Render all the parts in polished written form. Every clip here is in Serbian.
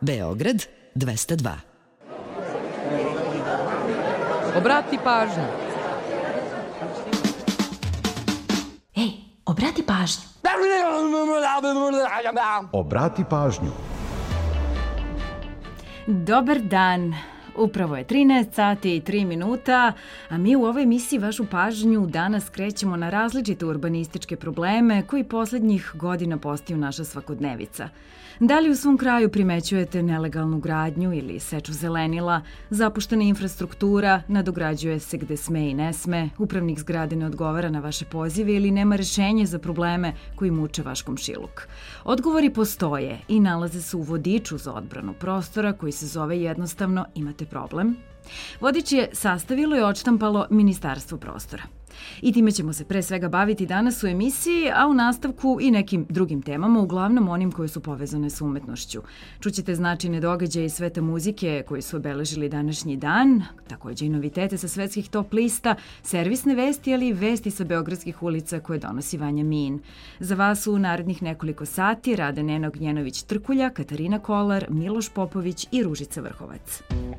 Beograd 202. Obrati pažnju. Ej, obrati pažnju. Obrati pažnju. Dobar dan. Upravo je 13 sati i 3 minuta, a mi u ovoj emisiji vašu pažnju danas krećemo na različite urbanističke probleme koji poslednjih godina postaju naša svakodnevica. Da li u svom kraju primećujete nelegalnu gradnju ili seču zelenila, zapuštena infrastruktura, nadograđuje se gde sme i ne sme, upravnik zgrade ne odgovara na vaše pozive ili nema rešenje za probleme koji muče vaš komšiluk? Odgovori postoje i nalaze se u vodiču za odbranu prostora koji se zove jednostavno Imate problem? Vodič je sastavilo i odštampalo Ministarstvo prostora. I time ćemo se pre svega baviti danas u emisiji, a u nastavku i nekim drugim temama, uglavnom onim koje su povezane sa umetnošću. Čućete značajne događaje iz sveta muzike koji su obeležili današnji dan, takođe i novitete sa svetskih top lista, servisne vesti, ali i vesti sa beogradskih ulica koje donosi Vanja Min. Za vas u narednih nekoliko sati rade Nena Ognjenović-Trkulja, Katarina Kolar, Miloš Popović i Ružica Vrhovac.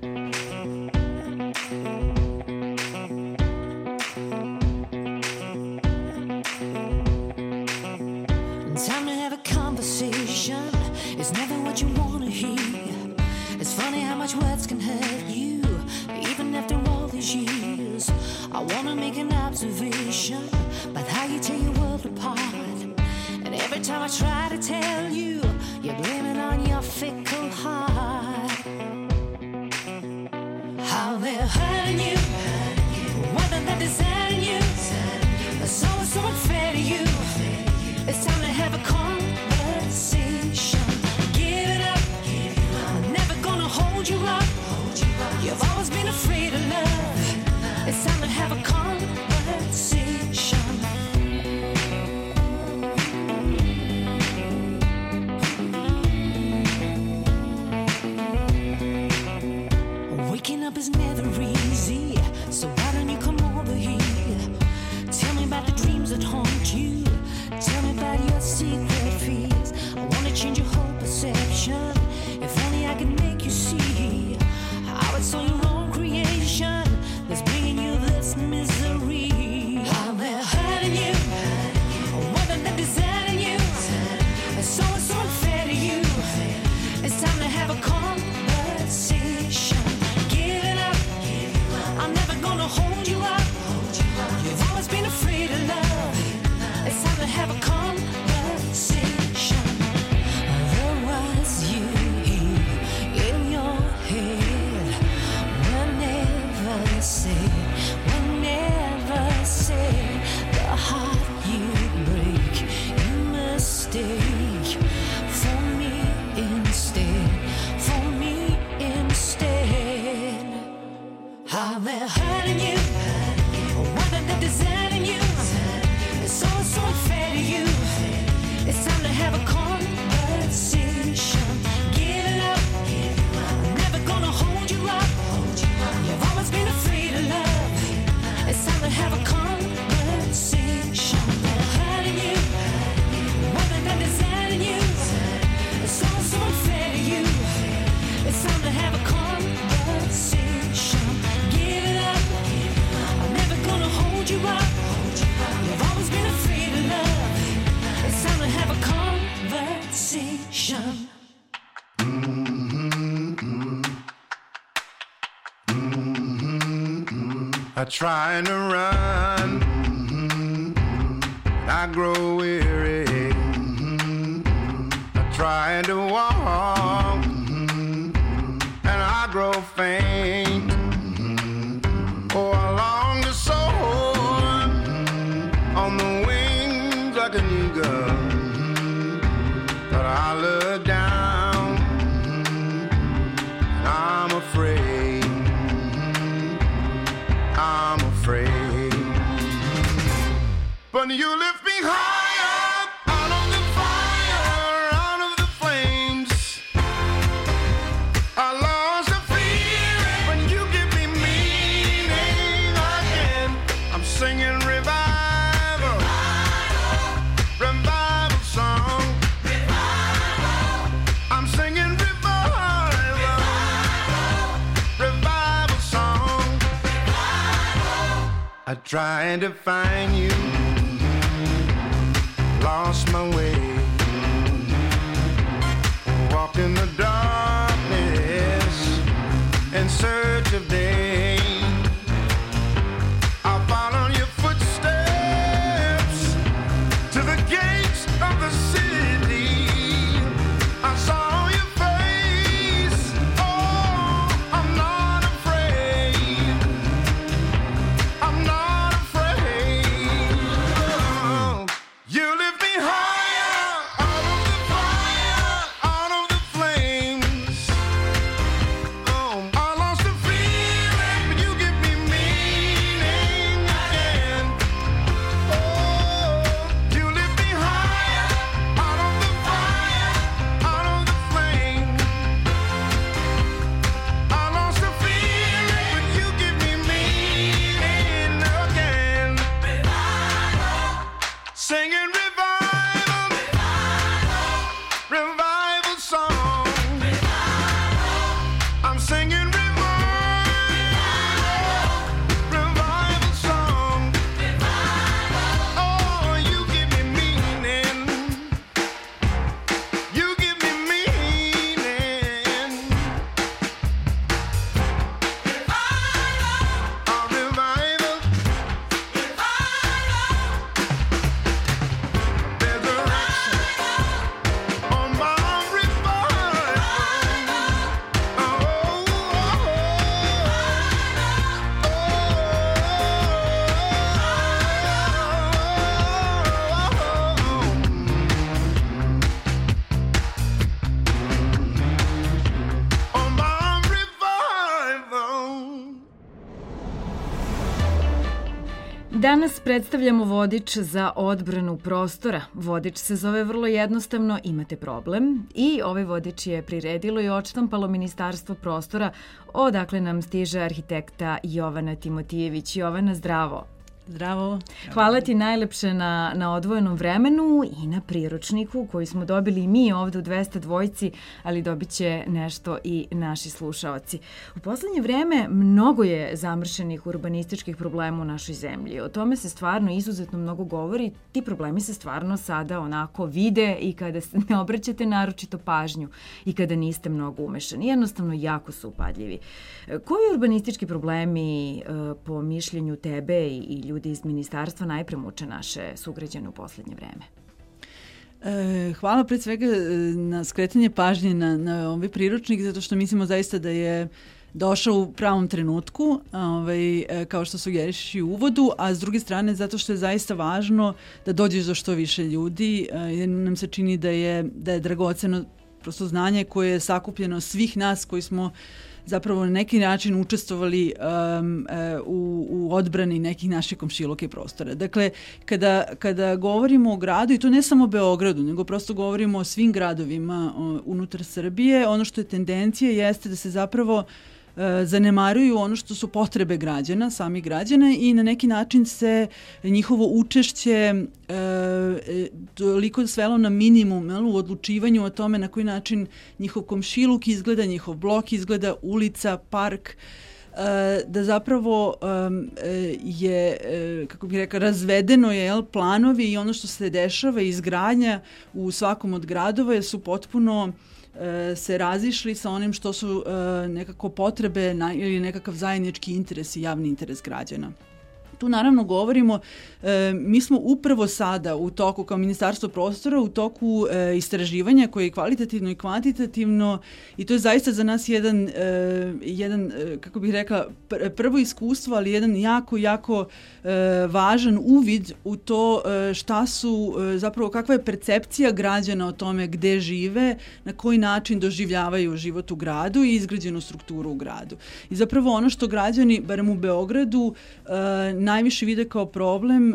Time to have a conversation. It's never what you want to hear. It's funny how much words can hurt you, even after all these years. I want to make an observation about how you tear your world apart. And every time I try to tell you, you blame it on your fickle heart. How they're hurting you, whether they're deserting you. It's always so unfair to you. It's time to have a conversation. Give it up. I'm never gonna hold you up. You've always been afraid of love. It's time to have a conversation. Waking up is never easy, so why don't you come over here? Tell me about the dreams that haunt you. Tell me about your secret fears. I wanna change your whole perception. If only I could make you see how it's all your own creation that's bringing you this misery. How they're hurting you, whether they're deserting you. It's always so unfair to you. It's time to have a conversation. Give it up. I'm never gonna hold you up. You've always been afraid of love. It's time to have a conversation. The words you hear in your head were never said, the heart you break, you mistake for me instead. How they're hurting you, whether they're deserting you. It's all so unfair to you. It's time to have a conversation. Give it up. I'm never gonna hold you up. You've always been afraid of love. It's time to have a conversation. They're hurting you, whether they're deserting you. It's all so unfair to you. It's time to have a conversation. Give it up. I'm never gonna hold you up. You've always been afraid of love. It's time to have a conversation. I try to run, I grow weary. I try to walk, and I grow faint. Oh, I long to soar on the wings like an eagle, but I look down, and I'm afraid. I'm afraid. But you lift me higher out of the fire, out of the flames. trying to find you. Lost my way. Walked in the darkness in search of day. I followed your footsteps to the gates of the city. I saw your face. Oh, I'm not afraid. I'm not afraid. Oh, you lift me higher out of the fire, out of the flames. Oh, I lost the feeling, but you give me meaning again. Oh, you lift me higher out of the fire, out of the flame. I lost the feeling, but you give me meaning again. Singing revival, revival song. I'm singing revival song. Oh, you give me meaning. You give me meaning. A revival. Resurrection on my revival. On my revival. Danas predstavljamo vodič za odbranu prostora. Vodič se zove vrlo jednostavno Imate problem i ovaj vodič je priredilo i odštampalo Ministarstvo prostora, odakle nam stiže arhitekta Jovana Timotijević. Jovana, zdravo. Zdravo. Hvala ti najlepše na odvojenom vremenu i na priručniku koji smo dobili i mi ovde u 202, ali dobit će nešto i naši slušaoci. U poslednje vreme mnogo je zamršenih urbanističkih problema u našoj zemlji. O tome se stvarno izuzetno mnogo govori. Ti problemi se stvarno sada onako vide i kada se ne obraćate naročito pažnju i kada niste mnogo umešani. Jednostavno jako su upadljivi. Koji urbanistički problemi po mišljenju tebe i ljudi iz ministarstva najpre muče naše sugrađane u poslednje vreme? Hvala pre svega na skretanje pažnje na ovaj priručnik, zato što mislimo zaista da je došao u pravom trenutku, kao što sugerišeš i u uvodu, a s druge strane zato što je zaista važno da dođeš do što više ljudi, jer nam se čini da je dragoceno prosto znanje koje je sakupljeno svih nas koji smo zapravo na neki način učestvovali u odbrani nekih naših komšiluka i prostora. Dakle, kada govorimo o gradu, i to ne samo o Beogradu, nego prosto govorimo o svim gradovima unutar Srbije, ono što je tendencija jeste da se zapravo zanemaruju ono što su potrebe građana, samih građana, i na neki način se njihovo učešće toliko svelo na minimum u odlučivanju o tome na koji način njihov komšiluk izgleda, njihov blok izgleda, ulica, park, da zapravo je, kako bih rekla, razvedeno je planovi i ono što se dešava, izgradnja u svakom od gradova, jer su potpuno se razišli sa onim što su nekako potrebe ili nekakav zajednički interes i javni interes građana. Tu naravno govorimo, mi smo upravo sada u toku, kao Ministarstvo prostora, u toku istraživanja koje je kvalitativno i kvantitativno, i to je zaista za nas jedan kako bih rekla, prvo iskustvo, ali jedan jako važan uvid u to šta su, zapravo kakva je percepcija građana o tome gde žive, na koji način doživljavaju život u gradu i izgrađenu strukturu u gradu. I zapravo ono što građani, barem u Beogradu, najviše vide kao problem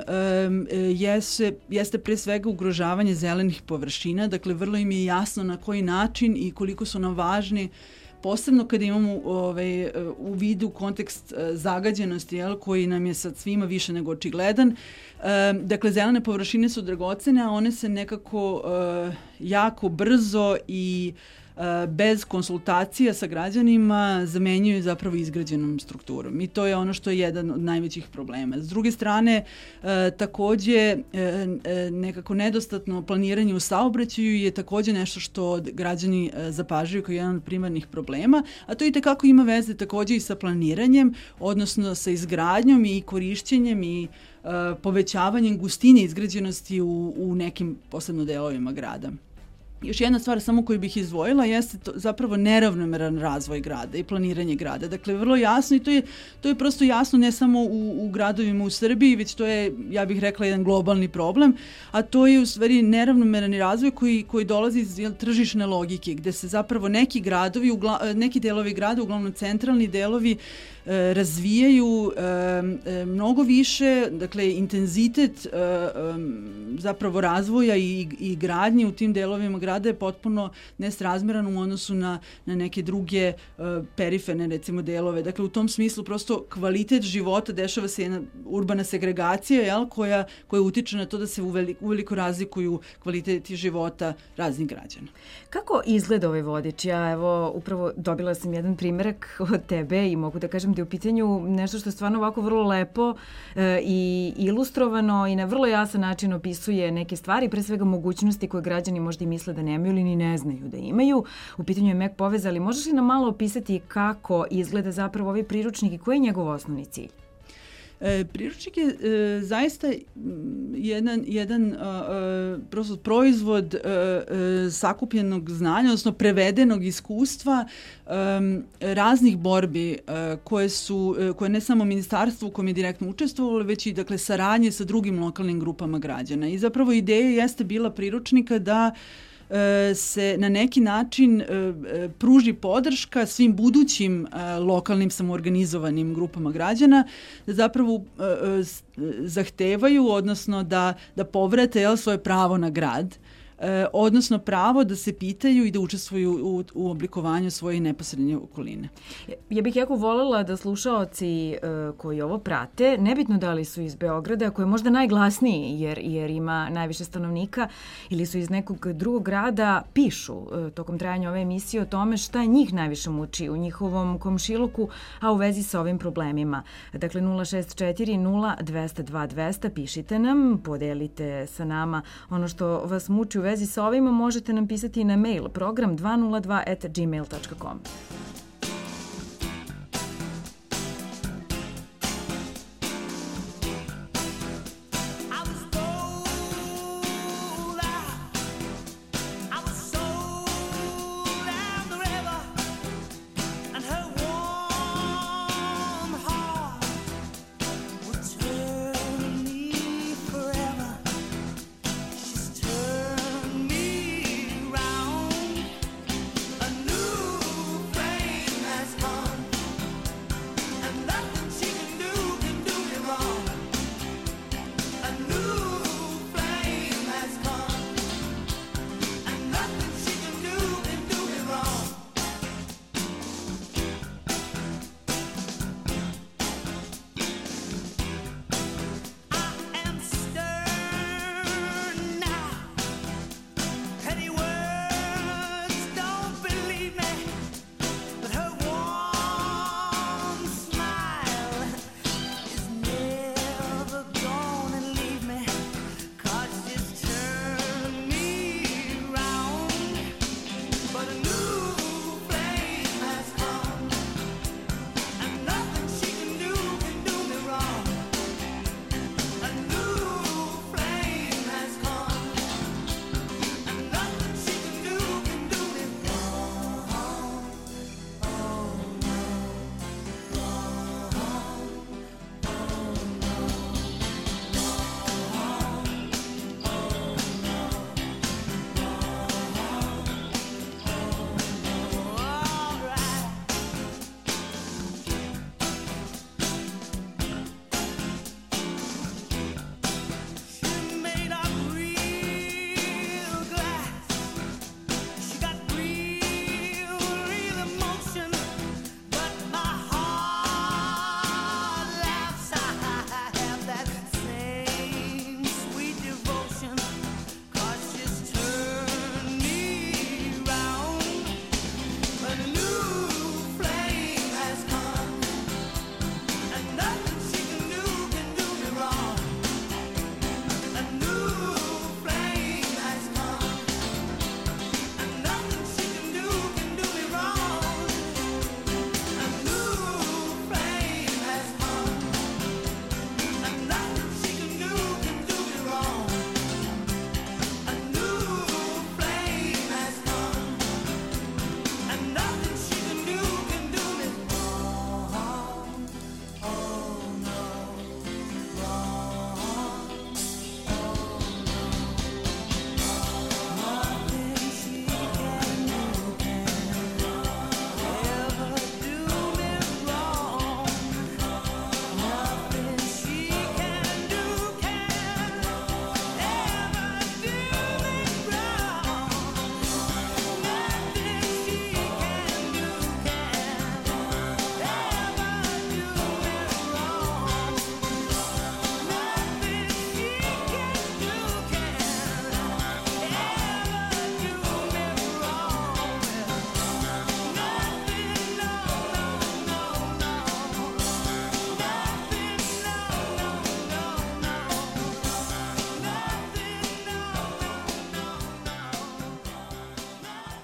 jeste pre svega ugrožavanje zelenih površina. Dakle, vrlo im je jasno na koji način i koliko su nam važni, posebno kada imamo u vidu kontekst zagađenosti, koji nam je sad svima više nego očigledan. Dakle, zelene površine su dragocene, a one se nekako jako brzo i bez konsultacija sa građanima zamenjuju zapravo izgrađenom strukturom. I to je ono što je jedan od najvećih problema. S druge strane, takođe nekako nedostatno planiranje u saobraćaju je takođe nešto što građani zapažaju kao jedan od primarnih problema, a to i tekako ima veze takođe i sa planiranjem, odnosno sa izgradnjom i korišćenjem i povećavanjem gustine izgrađenosti u nekim posebno delovima grada. Još jedna stvar samo koju bih izdvojila jeste zapravo neravnomeran razvoj grada i planiranje grada. Dakle, vrlo jasno i to je prosto jasno ne samo u gradovima u Srbiji, već to je, ja bih rekla, jedan globalni problem, a to je u stvari neravnomerani razvoj koji dolazi iz tržišne logike, gde se zapravo neki delovi grada, uglavnom centralni delovi, razvijaju mnogo više, dakle intenzitet zapravo razvoja i gradnje u tim delovima grada je potpuno nesrazmeran u odnosu na neke druge periferne recimo delove. Dakle u tom smislu prosto kvalitet života, dešava se jedna urbana segregacija koja utiče na to da se uveliko razlikuju kvaliteti života raznih građana. Kako izgleda ovaj vodič? Ja evo upravo dobila sam jedan primerak od tebe i mogu da kažem da je u pitanju nešto što je stvarno ovako vrlo lepo i ilustrovano i na vrlo jasan način opisuje neke stvari, pre svega mogućnosti koje građani možda i misle da nemaju ili ni ne znaju da imaju. U pitanju je Mek poveza, ali možeš li nam malo opisati kako izgleda zapravo ovaj priručnik i koji je njegov osnovni cilj? Priručnik je zaista jedan prosto proizvod sakupljenog znanja, odnosno prevedenog iskustva raznih borbi koje ne samo ministarstvo u kojem je direktno učestvovalo, već i dakle saradnje sa drugim lokalnim grupama građana. I zapravo ideja jeste bila priručnika da se na neki način pruži podrška svim budućim lokalnim samoorganizovanim grupama građana da zapravo zahtevaju, odnosno da povrate svoje pravo na grad, odnosno pravo da se pitaju i da učestvuju u oblikovanju svoje neposrednje okoline. Ja bih jako voljela da slušaoci koji ovo prate, nebitno da li su iz Beograda, koji je možda najglasniji jer ima najviše stanovnika, ili su iz nekog drugog grada, pišu tokom trajanja ove emisije o tome šta njih najviše muči u njihovom komšiluku, a u vezi sa ovim problemima. Dakle, 064 0202 200, pišite nam, podelite sa nama ono što vas muči u vezi sa ovima, možete nam pisati na mail program 202@gmail.com. A new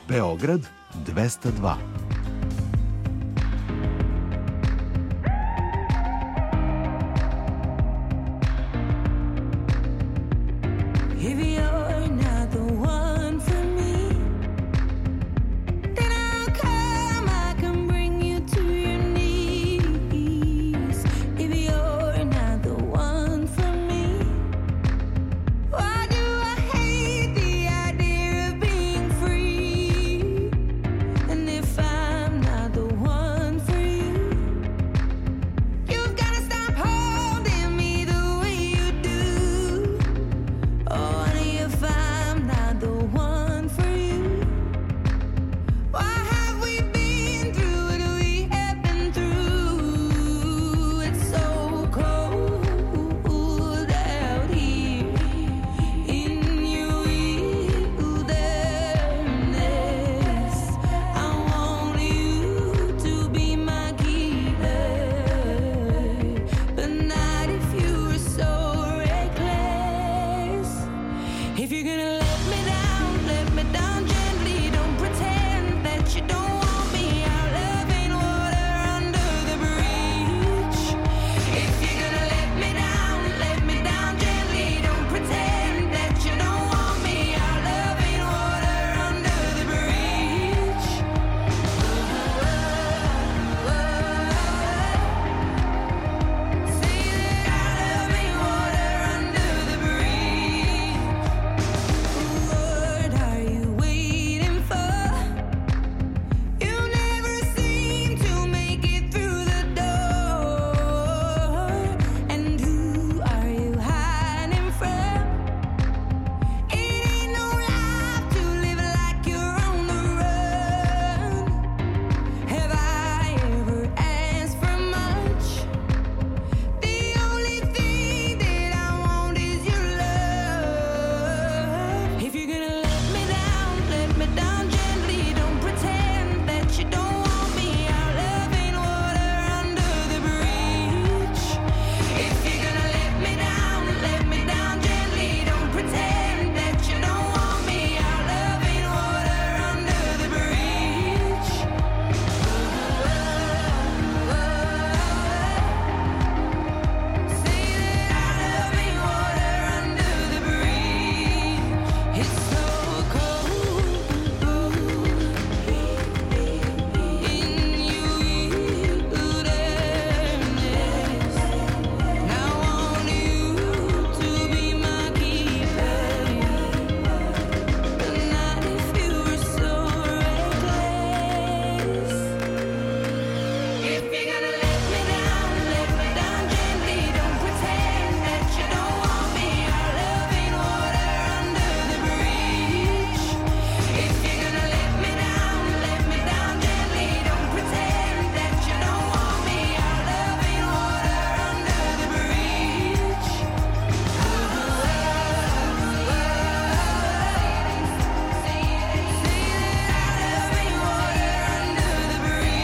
Beograd 202. If you're not the one for me, then I'll come, I can bring you to your knees. If you're not the one for me, why do I hate the idea of being free? And if I'm not the one for you, you've gotta stop holding me the way you do. Oh, honey, if I'm not the one for you, why have we been through what we have been through? It's so cold out here in your wilderness. I want you to be my keeper, but not if you were so reckless. If you're gonna let me down gently. Don't pretend that you don't want me out loving water under the bridge. If you're gonna let me down gently. Don't pretend that you don't want me out loving water under the bridge. Say that I'm loving water under the bridge. What are you waiting for? You never seem to make it through the door. And who are you hiding from? It ain't no life to live like you're on the run. Have I ever asked for much? The only thing that I want is your love. If you're gonna let me down gently. Don't pretend that you don't want me out loving water under the bridge. If you're gonna let me down gently. Don't pretend that you don't want me out loving water under the bridge. Say that I'm loving water under the bridge. It's so cold in your wilderness. I want you to be my keeper, but not if you were so reckless. If you're gonna let me down gently. Don't pretend that you don't want me out loving water under the bridge. If you're gonna let me down gently. Don't pretend that you don't want me out loving water under the bridge. Say that I'm loving water under the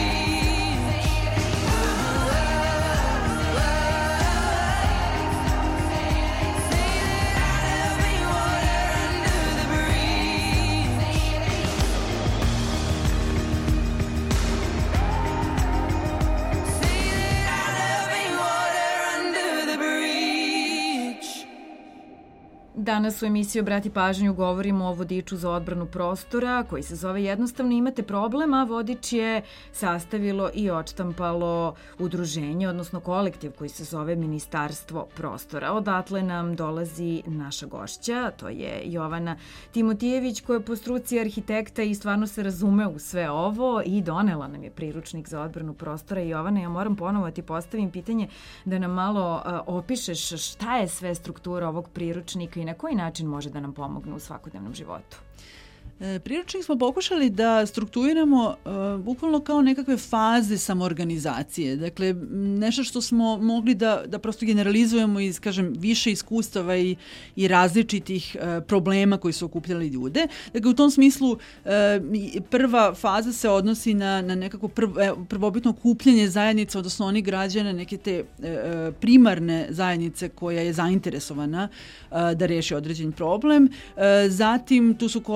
Danas u emisiji Obrati pažnju govorimo o vodiču za odbranu prostora koji se zove jednostavno Imate problem, a vodič je sastavilo i odštampalo udruženje, odnosno kolektiv koji se zove Ministarstvo prostora. Odatle nam dolazi naša gošća, to je Jovana Timotijević koja je po struci arhitekta i stvarno se razume u sve ovo i donela nam je priručnik za odbranu prostora. Jovana, ja moram ponovo ti postavim pitanje da nam malo opišeš šta je sve struktura ovog priručnika i na koji način može da nam pomogne u svakodnevnom životu. Priručnik smo pokušali da strukturiramo bukvalno kao nekakve faze samoorganizacije. Dakle, nešto što smo mogli da prosto generalizujemo iz, kažem, više iskustava i različitih problema koji su okupljali ljude. Dakle, u tom smislu prva faza se odnosi na nekako prvobitno okupljanje zajednica, odnosno onih građana, neke te primarne zajednice koja je zainteresovana da reši određen problem. Zatim, tu su koraci u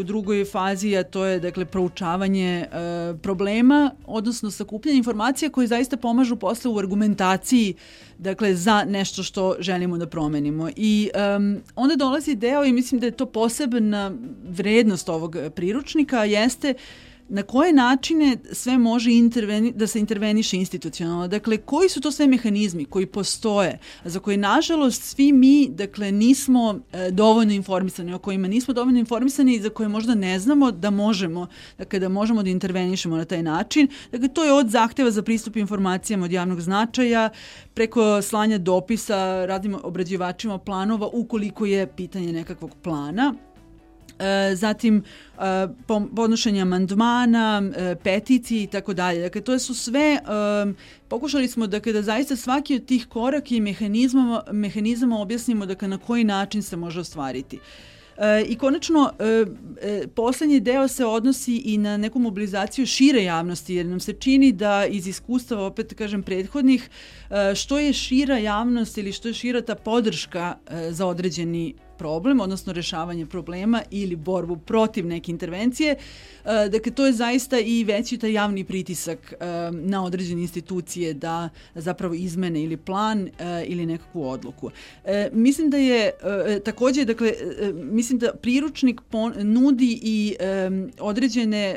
drugoj fazi, a to je dakle proučavanje problema, odnosno sakupljanje informacija koje zaista pomažu posle u argumentaciji dakle za nešto što želimo da promenimo. I onda dolazi deo i mislim da je to posebna vrednost ovog priručnika, jeste na koje načine sve može da se interveniše institucionalno. Dakle, koji su to sve mehanizmi koji postoje, za koje, nažalost, svi mi, dakle, nismo dovoljno informisani, o kojima nismo dovoljno informisani i za koje možda ne znamo da možemo, dakle, da možemo da intervenišemo na taj način. Dakle, to je od zahteva za pristup informacijama od javnog značaja, preko slanja dopisa raznim obrađivačima planova, ukoliko je pitanje nekakvog plana, zatim podnošenje amandmana, peticije i tako dalje. Dakle, to su sve, pokušali smo da zaista svaki od tih koraka i mehanizama objasnimo na koji način se može ostvariti. I konačno, poslednji deo se odnosi i na neku mobilizaciju šire javnosti, jer nam se čini da iz iskustava, opet kažem, prethodnih, što je šira javnost ili što je šira ta podrška za određeni problem, odnosno rešavanje problema ili borbu protiv neke intervencije. Dakle, to je zaista i veći taj javni pritisak na određene institucije da zapravo izmene ili plan ili nekakvu odluku. Mislim da je takođe, dakle, mislim da priručnik nudi i određene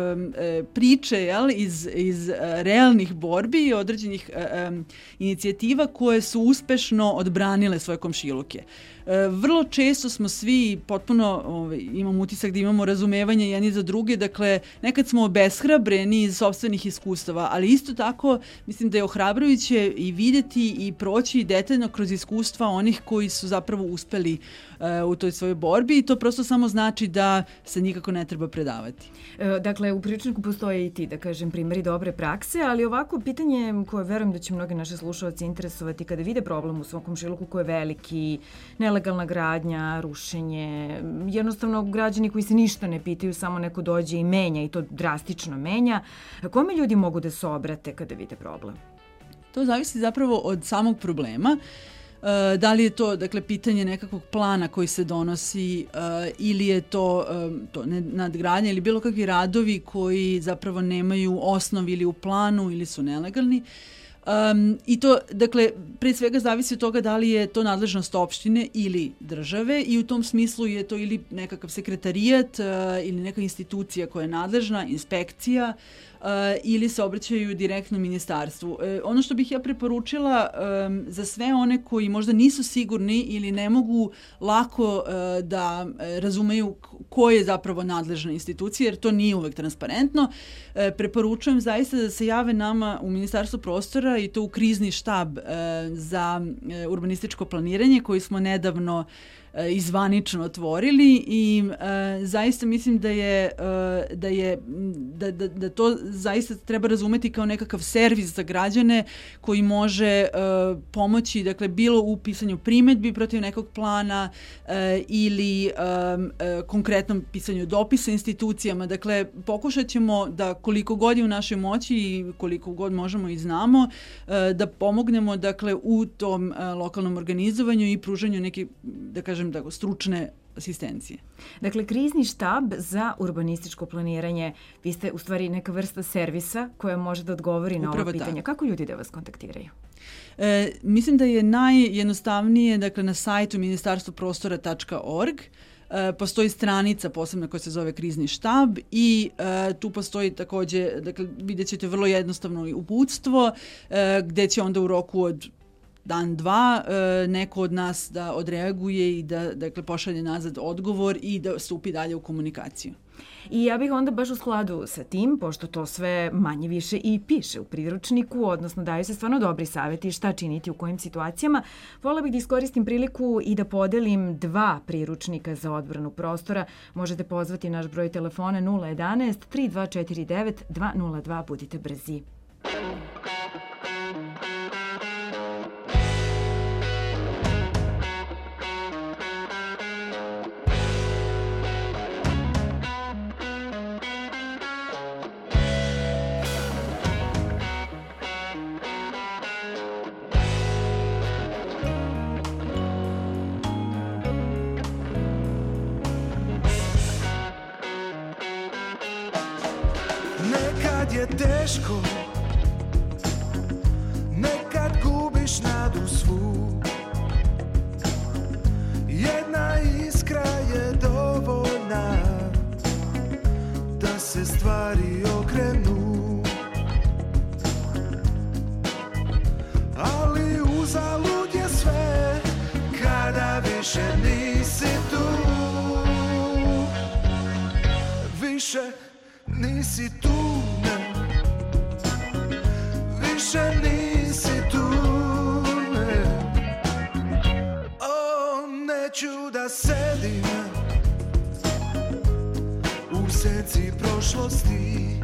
priče iz realnih borbi i određenih inicijativa koje su uspešno odbranile svoje komšiluke. Vrlo često smo svi potpuno, imam utisak da imamo razumevanje jedni za druge, dakle nekad smo obeshrabreni iz sopstvenih iskustava, ali isto tako mislim da je ohrabrujuće i videti i proći detaljno kroz iskustva onih koji su zapravo uspeli u toj svojoj borbi i to prosto samo znači da se nikako ne treba predavati. Dakle, u priručniku postoje i ti, da kažem, primjeri dobre prakse, ali ovako pitanje koje verujem da će mnogi naše slušalci interesovati kada vide problem u svom komšiluku koji je veliki, nelegalna gradnja, rušenje, jednostavno građani koji se ništa ne pitaju, samo neko dođe i menja i to drastično menja. Kome ljudi mogu da se obrate kada vide problem? To zavisi zapravo od samog problema. Da li je to, dakle, pitanje nekakvog plana koji se donosi ili je to nadgradnja ili bilo kakvi radovi koji zapravo nemaju osnov ili u planu ili su nelegalni. I to, dakle, pre svega zavisi od toga da li je to nadležnost opštine ili države i u tom smislu je to ili nekakav sekretarijat ili neka institucija koja je nadležna, inspekcija, ili se obraćaju direktno ministarstvu. Ono što bih ja preporučila za sve one koji možda nisu sigurni ili ne mogu lako da razumeju ko je zapravo nadležna institucija, jer to nije uvek transparentno, preporučujem zaista da se jave nama u Ministarstvu prostora i to u krizni štab za urbanističko planiranje koji smo nedavno izvanično otvorili i zaista mislim da to zaista treba razumeti kao nekakav servis za građane koji može pomoći, dakle, bilo u pisanju primedbi protiv nekog plana ili konkretnom pisanju dopisa institucijama. Dakle, pokušat ćemo da koliko god je u našoj moći i koliko god možemo i znamo da pomognemo, dakle, u tom lokalnom organizovanju i pružanju neke, da kažem, stručne asistencije. Dakle, krizni štab za urbanističko planiranje, vi ste u stvari neka vrsta servisa koja može da odgovori na ovo pitanje. Kako ljudi da vas kontaktiraju? Mislim da je najjednostavnije, dakle, na sajtu ministarstvoprostora.org. Postoji stranica posebna koja se zove krizni štab i tu postoji takođe, dakle, vidjet ćete vrlo jednostavno uputstvo gde će onda u roku od dan, dva, neko od nas da odreaguje i da, dakle, pošalje nazad odgovor i da stupi dalje u komunikaciju. I ja bih onda baš u skladu sa tim, pošto to sve manje više i piše u priručniku, odnosno daju se stvarno dobri savjeti šta činiti u kojim situacijama, voljela bih da iskoristim priliku i da podelim 2 priručnika za odbranu prostora. Možete pozvati naš broj telefona 011 3249 202, budite brzi. teško, nekad gubiš nadu svu. Jedna iskra je dovoljna da se stvari okrenu, ali uzalud je sve kada više nisi tu. Više nisi tu, ne. Više nisi tu, ne. O, neću da sedim u senci prošlosti.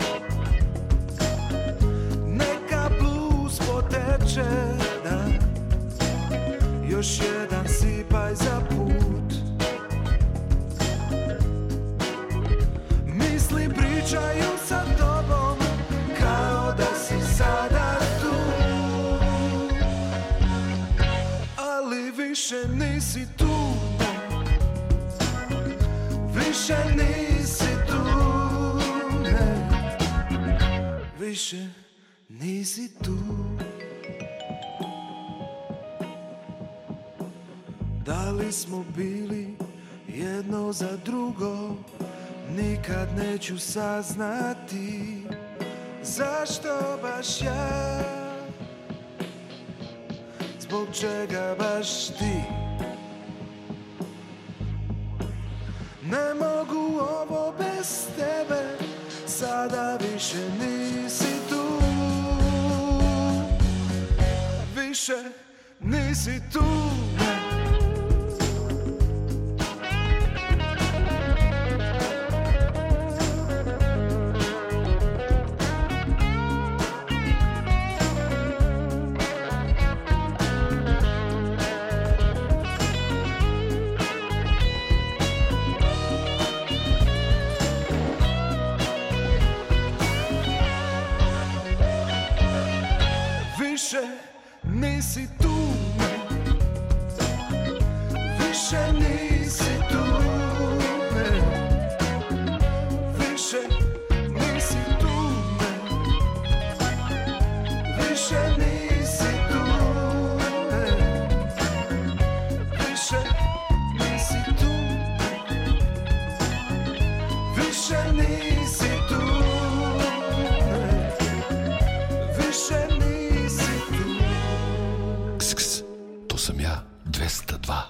Neka blues poteče, da. Još jedan sipaj za put. Misli pričaju sa tobom kao da si sada tu, ali više nisi tu, ne. Više nisi tu, ne. Više nisi tu. Da li smo bili jedno za drugo, nikad neću saznati. Zašto baš ja? Zbog čega baš ti? Ne mogu ovo bez tebe, sada više nisi tu. Više nisi tu, ne. Više nisi tu, ne. Više nisi tu, ne. Više nisi tu, ne. Više nisi tu, ne. Više nisi tu, više nisi tu, ne. Više nisi tu. Ks, to sam ja, 202.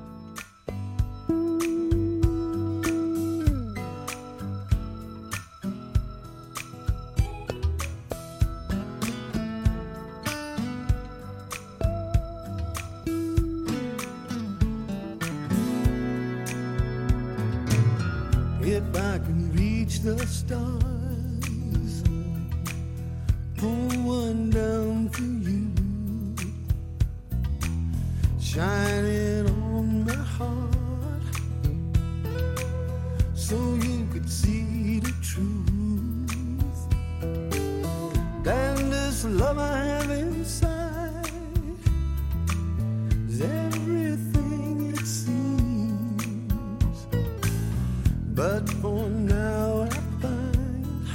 If I can reach the stars, pull one down for you, shining on my heart, so you could see the truth. And this love I have inside is everything it seems. But for now I find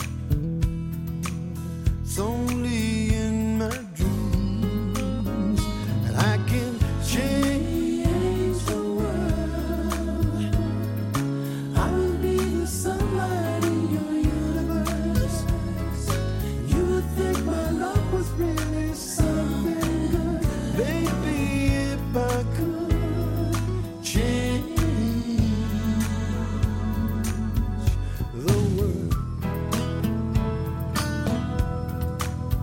it's only in my dreams that I can change the world. I will be the sunlight in your universe. You would think my love was really something good. Baby, if I could change the world.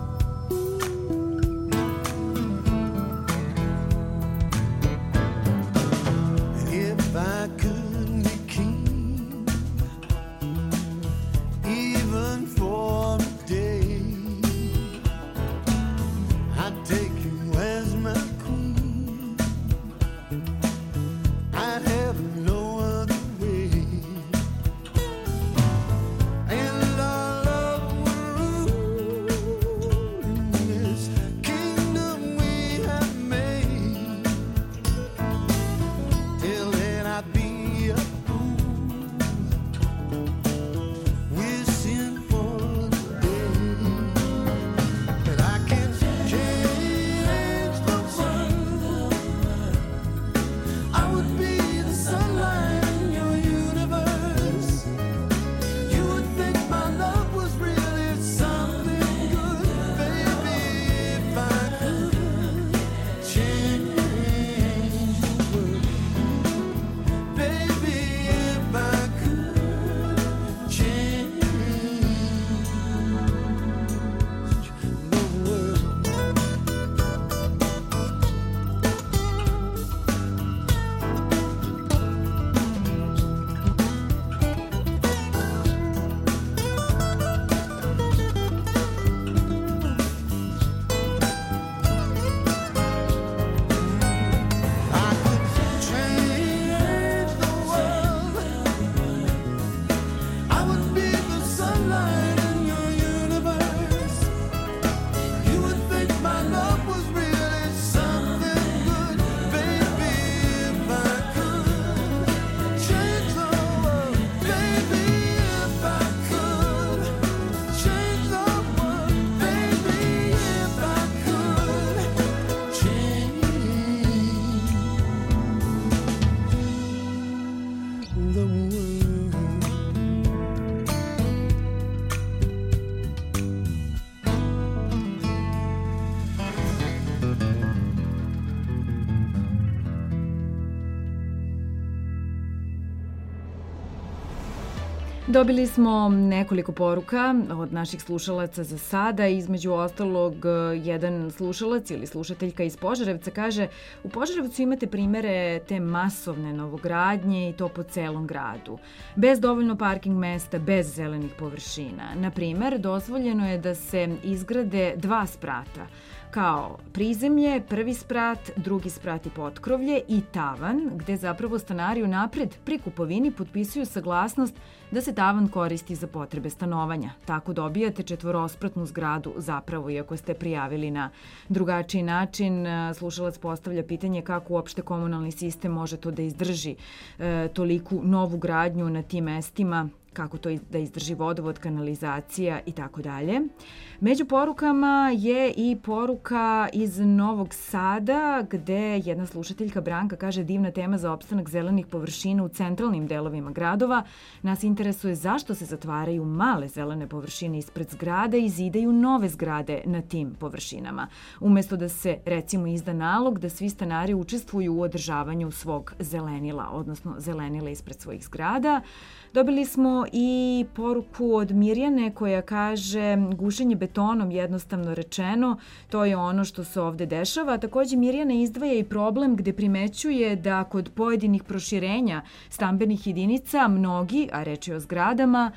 Dobili smo nekoliko poruka od naših slušalaca za sada. Između ostalog, jedan slušalac ili slušateljka iz Požarevca kaže: u Požarevcu imate primere te masovne novogradnje i to po celom gradu. Bez dovoljno parking mesta, bez zelenih površina. Na primer, dozvoljeno je da se izgrade 2 sprata, kao prizemlje, prvi sprat, drugi sprat i potkrovlje i tavan, gde zapravo stanari unapred pri kupovini potpisuju saglasnost da se tavan koristi za potrebe stanovanja. Tako dobijate 4-spratnu zgradu zapravo, iako ste prijavili na drugačiji način. Slušalac postavlja pitanje kako uopšte komunalni sistem može to da izdrži toliku novu gradnju na tim mestima, kako to da izdrži vodovod, kanalizacija i tako dalje. Među porukama je i poruka iz Novog Sada, gde jedna slušateljka Branka kaže: divna tema za opstanak zelenih površina u centralnim delovima gradova. Nas interesuje zašto se zatvaraju male zelene površine ispred zgrade i zidaju nove zgrade na tim površinama, umesto da se recimo izda nalog da svi stanari učestvuju u održavanju svog zelenila, odnosno zelenila ispred svojih zgrada. Dobili smo i poruku od Mirjane koja kaže: gušenje betonom, jednostavno rečeno, to je ono što se ovde dešava. Takođe Mirjana izdvaja i problem gde primećuje da kod pojedinih proširenja stambenih jedinica mnogi, a reč je o zgradama,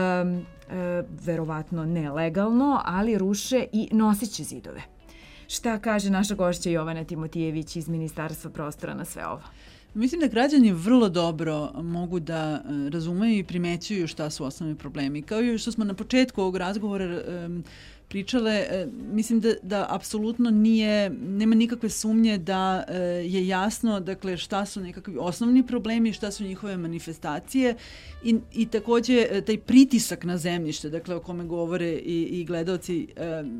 verovatno nelegalno, ali ruše i noseće zidove. Šta kaže naša gošća Jovana Timotijević iz Ministarstva prostora na sve ovo? Mislim da građani vrlo dobro mogu da razumeju i primećuju šta su osnovni problemi. Kao i što smo na početku ovog razgovora pričale, mislim da apsolutno nema nikakve sumnje da je jasno, dakle, šta su nekakvi osnovni problemi, šta su njihove manifestacije i takođe taj pritisak na zemljište, dakle, o kome govore i gledaoci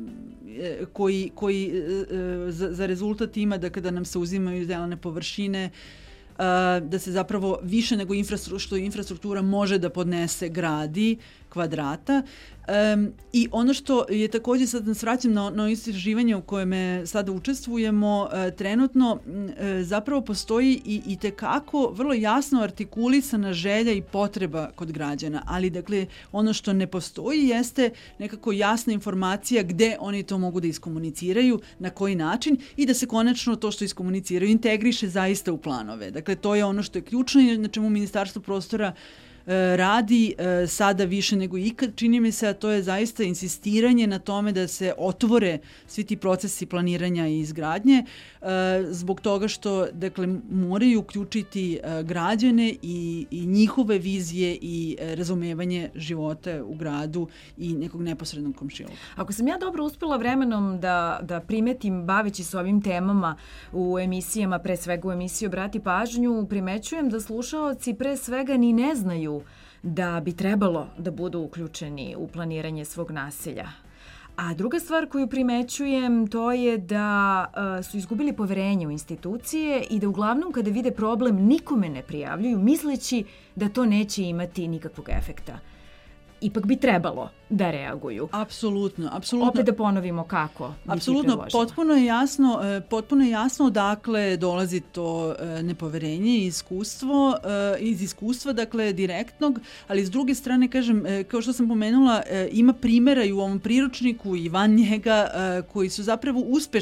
koji za rezultat ima da kada nam se uzimaju zelene površine, da se zapravo više nego što infrastruktura može da podnese gradi kvadrata. I ono što je takođe, sad nas vraćam na istraživanje u kojem sada učestvujemo, trenutno zapravo postoji i tekako vrlo jasno artikulisana želja i potreba kod građana, ali dakle ono što ne postoji jeste nekako jasna informacija gde oni to mogu da iskomuniciraju, na koji način i da se konačno to što iskomuniciraju integriše zaista u planove. Dakle, to je ono što je ključno i na čemu Ministarstvo prostora radi sada više nego ikad, čini mi se, a to je zaista insistiranje na tome da se otvore svi ti procesi planiranja i izgradnje, zbog toga što, dakle, moraju uključiti građane i njihove vizije i razumevanje života u gradu i nekog neposrednog komšiluka. Ako sam ja dobro uspela vremenom da primetim, baveći se ovim temama u emisijama, pre svega u emisiji Obrati pažnju, primećujem da slušaoci pre svega ni ne znaju da bi trebalo da budu uključeni u planiranje svog naselja. A druga stvar koju primećujem to je da su izgubili poverenje u institucije i da uglavnom kada vide problem nikome ne prijavljuju misleći da to neće imati nikakvog efekta. Ipak bi trebalo da reaguju. Apsolutno. Opet da ponovimo kako. Apsolutno, potpuno je jasno odakle dolazi to nepoverenje i iz iskustva, dakle, direktnog, ali s druge strane, kažem, kao što sam pomenula, ima primjera i u ovom priručniku i van njega koji su zapravo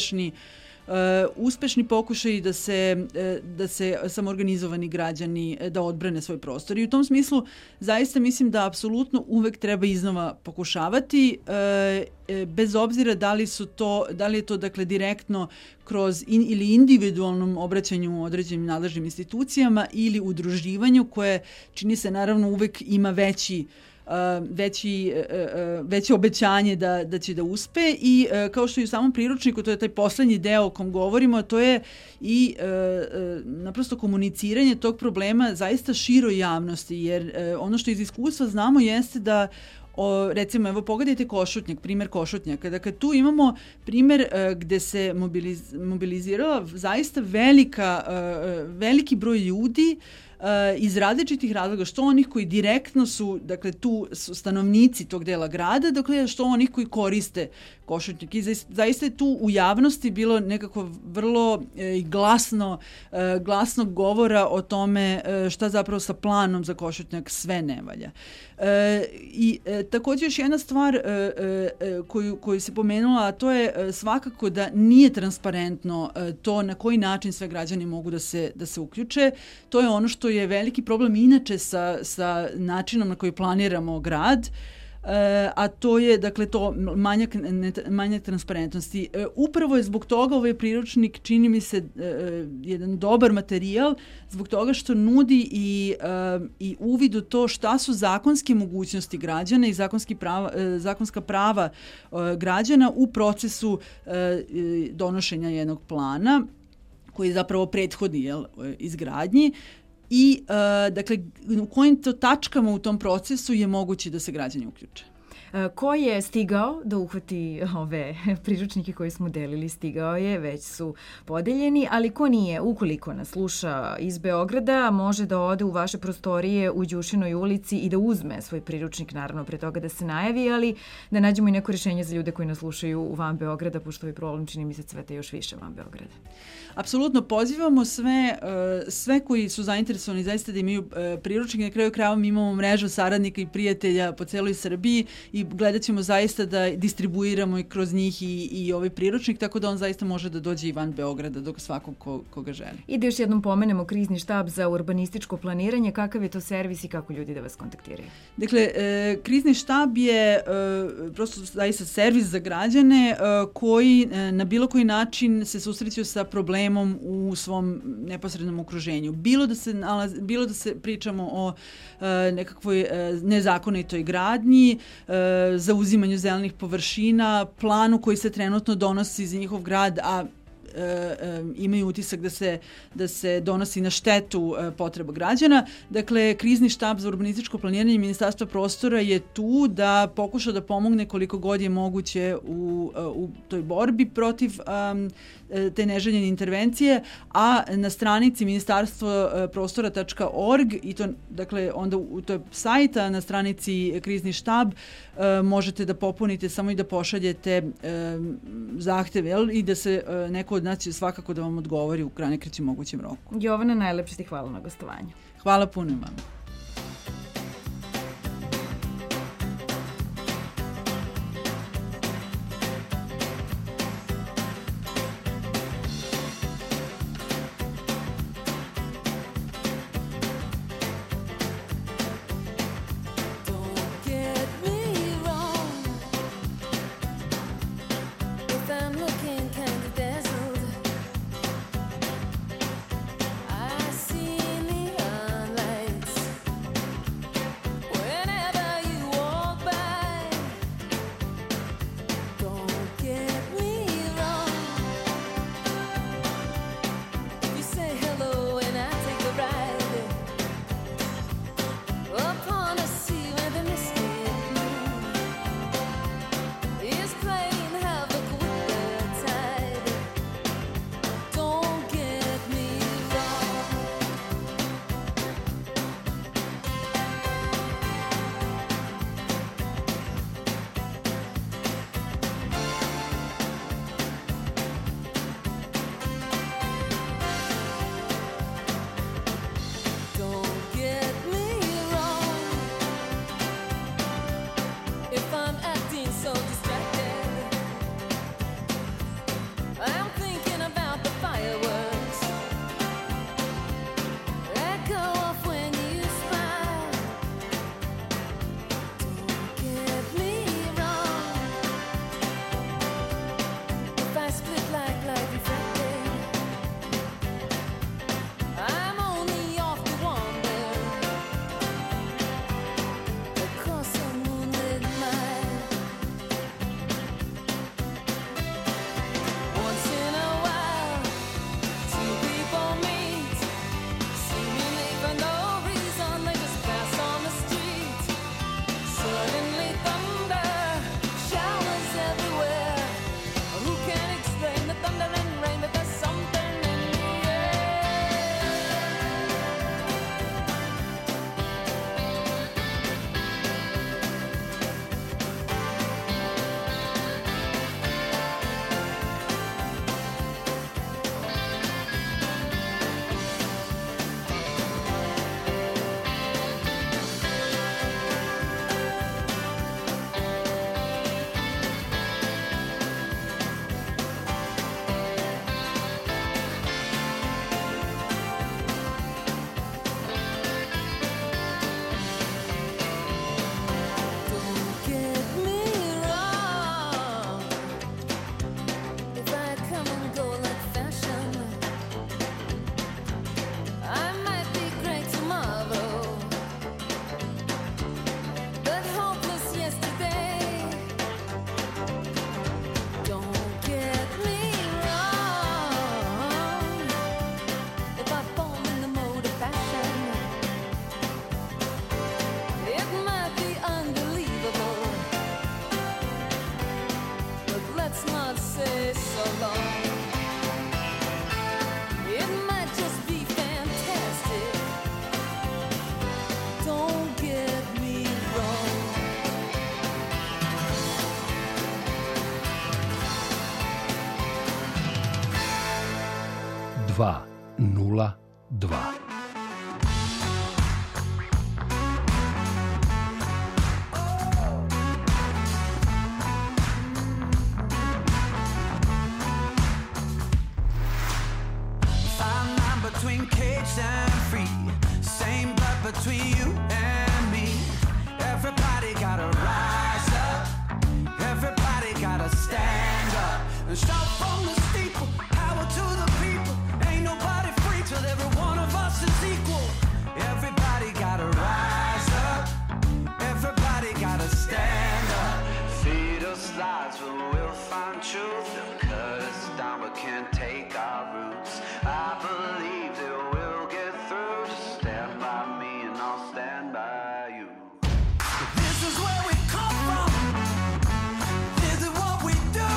uspešni pokušaji da se samoorganizovani građani da odbrane svoj prostor. I u tom smislu zaista mislim da apsolutno uvek treba iznova pokušavati, bez obzira da li je to dakle direktno kroz ili individualnom obraćanju određenim nadležnim institucijama ili udruživanju koje, čini se, naravno uvek ima veće obećanje da će da uspe i kao što i u samom priručniku, to je taj poslednji deo o kom govorimo, to je i naprosto komuniciranje tog problema zaista široj javnosti, jer ono što iz iskustva znamo jeste da recimo, evo pogledajte Košutnjak, primer Košutnjaka. Dakle, tu imamo primer gde se mobilizirala zaista veliki broj ljudi iz različitih razloga, što onih koji direktno su, dakle tu su stanovnici tog dela grada, dakle što onih koji koriste Košutnjak. I zaista je tu u javnosti bilo nekako vrlo glasnog govora o tome šta zapravo sa planom za Košutnjak sve ne valja. Također još jedna stvar koju se pomenula, a to je svakako da nije transparentno to na koji način sve građani mogu da se uključe. To je ono što je veliki problem inače sa načinom na koji planiramo grad, a to je, dakle, to manjak transparentnosti. Upravo je zbog toga ovaj priručnik, čini mi se, jedan dobar materijal, zbog toga što nudi i uvid u to šta su zakonske mogućnosti građana i zakonska prava građana u procesu donošenja jednog plana, koji je zapravo prethodi izgradnji. I, dakle, u kojim to tačkama u tom procesu je moguće da se građani uključe. Ko je stigao da uhvati ove priručnike koje smo delili, stigao je, već su podeljeni, ali ko nije, ukoliko nas sluša iz Beograda, može da ode u vaše prostorije u Đušinoj ulici i da uzme svoj priručnik, naravno pre toga da se najavi, ali da nađemo i neko rješenje za ljude koji nas slušaju van Beograda, pošto ovaj problem čini mi se cveta još više van Beograda. Apsolutno, pozivamo sve koji su zainteresovani zaista da imaju priručnik. Na kraju krajeva mi imamo mrežu saradnika i prijatelja po celoj Srbiji i gledat ćemo zaista da distribuiramo i kroz njih i ovaj priručnik, tako da on zaista može da dođe i van Beograda do svakog koga želi. I da još jednom pomenemo krizni štab za urbanističko planiranje. Kakav je to servis i kako ljudi da vas kontaktiraju? Dakle, krizni štab je prosto zaista servis za građane koji na bilo koji način se susreću sa problemom u svom neposrednom okruženju. Bilo da se pričamo o nekakvoj nezakonitoj gradnji, zauzimanju zelenih površina, planu koji se trenutno donosi za njihov grad, a imaju utisak da se donosi na štetu potreba građana. Dakle, krizni štab za urbanističko planiranje Ministarstva prostora je tu da pokuša da pomogne koliko god je moguće u toj borbi protiv te neželjene intervencije, a na stranici ministarstvoprostora.org i to, dakle, onda to je sajta, na stranici krizni štab možete da popunite samo i da pošaljete zahteve i da se neko od nas će svakako da vam odgovori u najkraćem mogućem roku. Jovana, najlepše ti hvala na gostovanju. Hvala puno vam. I see neon lights this alone. It might just be fantastic. Don't get me wrong. 202. Fine line between caged and free. Same blood between you and me. Everybody gotta rise up. Everybody gotta stand up and shout from the steeple. Power to the people. Ain't nobody free till every one of us is equal. Everybody gotta rise up. Everybody gotta stand up. Feed us lies, but we'll find truth. They'll cut us down, but can't take our roots. I believe that we'll get through. Just stand by me and I'll stand by you. This is where we come from. This is what we do.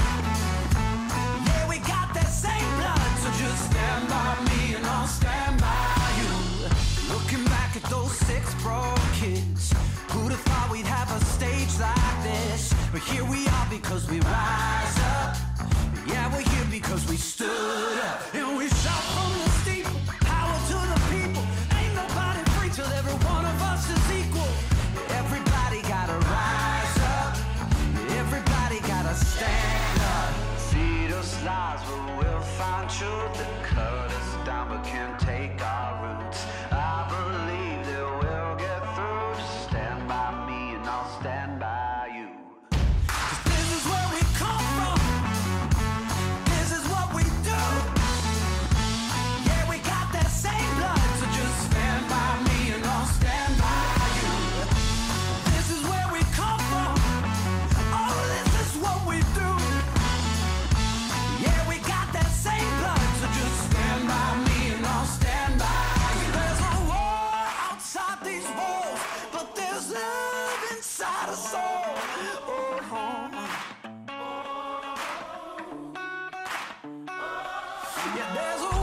Yeah, we got that same blood, so just stand by me and I'll stand by you. Looking back at those 6 broke kids, who'd have thought we'd have a stage like this? But here we are because we rise up. Yeah, we're here because we stood up. And we shout from the steeple, power to the people. Ain't nobody free till every one of us is equal. Everybody gotta rise up. Everybody gotta stand up. Feed us lies, but we'll find truth. That cut us down, but can't take our roots. I believe that we'll get through. Just stand by me and I'll stand by you. 'Cause this is where we come from. This is what we do. Yeah, we got that same blood, so just stand by me and I'll stand by you. This is where we come from. Oh, this is what we do. Yeah, we got that same blood, so just stand by me and I'll stand by you. There's a war outside these walls, but there's love inside us all. Oh. Yeah, there's a